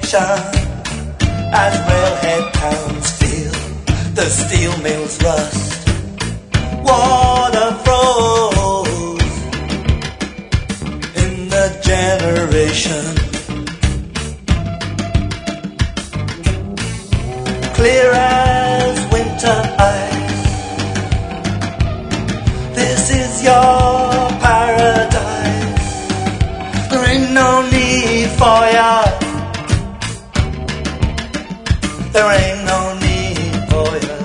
destruction as railhead towns feel the steel mills rust. Water froze in the generation, clear as winter ice. This is your paradise. There ain't no need for ya. There ain't no need for ya.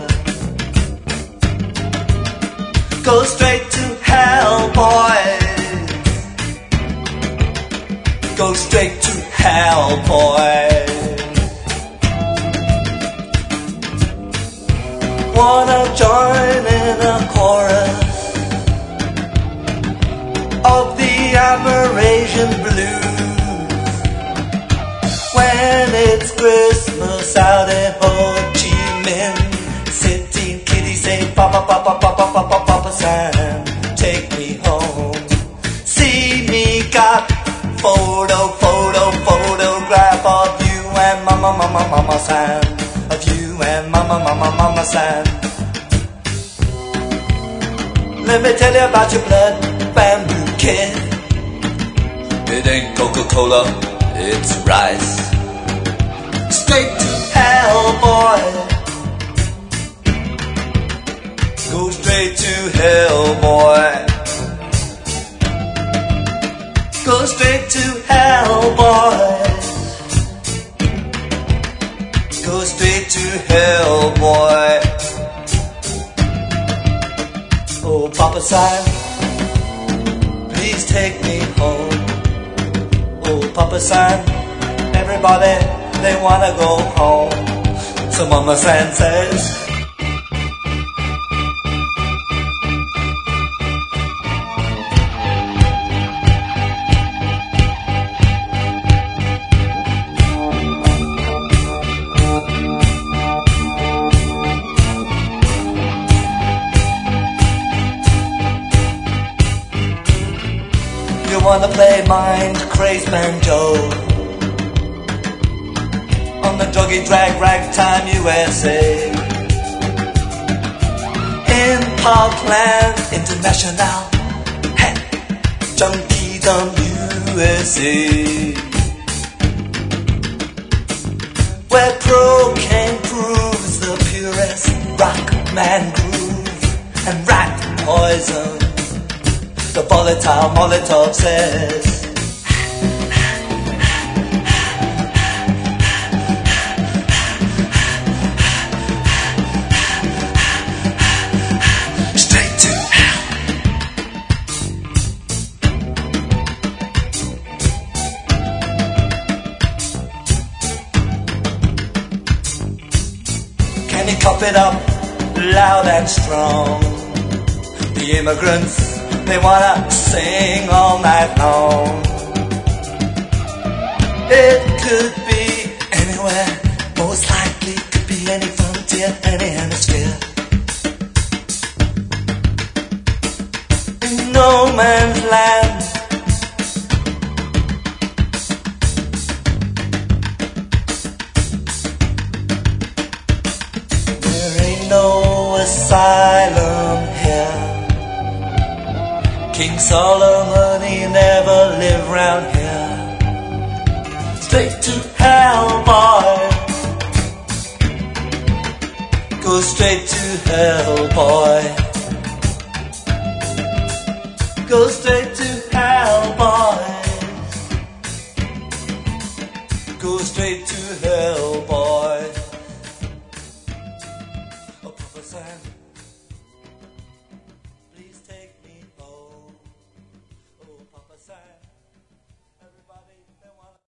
Go straight to hell, boys. Go straight to hell, boys. Wanna join in a chorus of the Amerasian blues when it's Christmas out in Ho Chi Minh City. Kiddies say, Papa, Papa, Papa, Papa, Papa Sam, take me home. See me got photograph of you and Mama, Mama, Mama Sam. Of you and Mama, Mama, Mama Sam. Let me tell you about your blood bamboo kid. It ain't Coca-Cola, it's rice. Straight to hell, boy. Go straight to hell, boy. Go straight to hell, boy. Go straight to hell, boy. Oh, Papa Sam, please take me home. Oh, Papa Sam, everybody, they wanna go home. So Mama Sam says, you wanna play mind crazed banjo on the druggy drag ragtime USA in Parkland International, hey, Junkie Dumb USA, where cocaine proves the purest rock man groove and rat poison. The volatile Molotov says, straight to hell. Can you cop it up loud and strong? The immigrants, they wanna sing all night long. It could be anywhere, most likely could be any frontier, any hemisphere. In no man's land, there ain't no asylum here. King Solomon, he never lived round here. Straight to hell, boy. Go straight to hell, boy. Go straight to hell, boy. Go straight to hell, boy. Oh, Papa Sam.